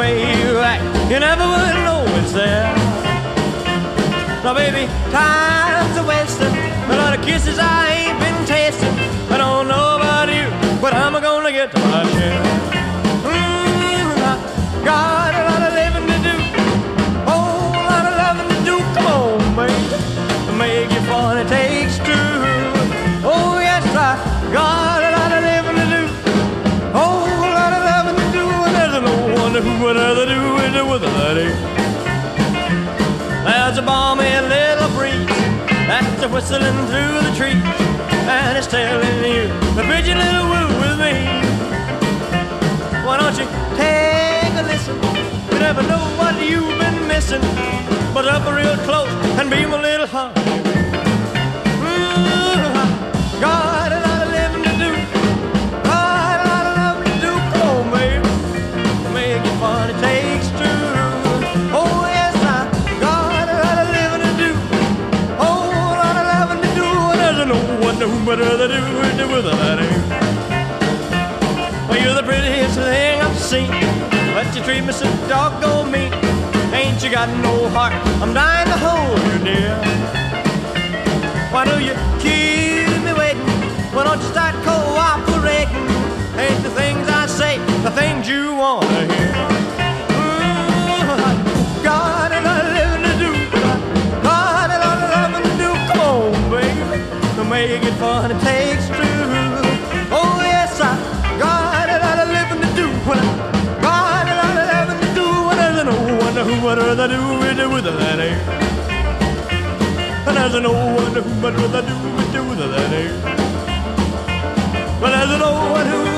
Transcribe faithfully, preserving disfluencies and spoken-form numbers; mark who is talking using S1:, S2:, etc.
S1: way you act, you never would know it's there. Now baby, time's a wasting, a lot of kisses I ain't been tasting. I don't know about you, but I'm gonna get to my share. Mm, I got a lot of living to do, whole lot of loving to do. Come on, baby, make it fun, it takes two. Oh yes, I got a lot of living to do, whole lot of loving to do, and there's no one who would rather do it with a lady. There's a balmy little breeze that's a whistling through the trees, and it's telling you the pigeon little woo with me. Why don't you take a listen? You never know what you've been missing, but up real close and be my little honey. Mm, I got a lot of living to do, got a lot of loving to do. Come on, baby, make it fun, it takes two. Oh yes, I got a lot of living to do, whole lot of loving to do, and there's no one who would rather do it with a lady. Well, you're the prettiest thing I've seen, but you treat me so doggone mean. Ain't you got no heart? I'm dying to hold you, dear. Why do you keep me waiting? Why don't you start cooperating? Ain't the things I say the things you want to hear? Mm, I got a lot of living to do, got a lot of loving to do. Come on, baby, to make it fun, it takes two. Oh yes, I got a lot of living to do, got a lot of loving to do, and there's no one who would rather do it with a lady. And there's no one who would rather do it with a lady. But there's no one who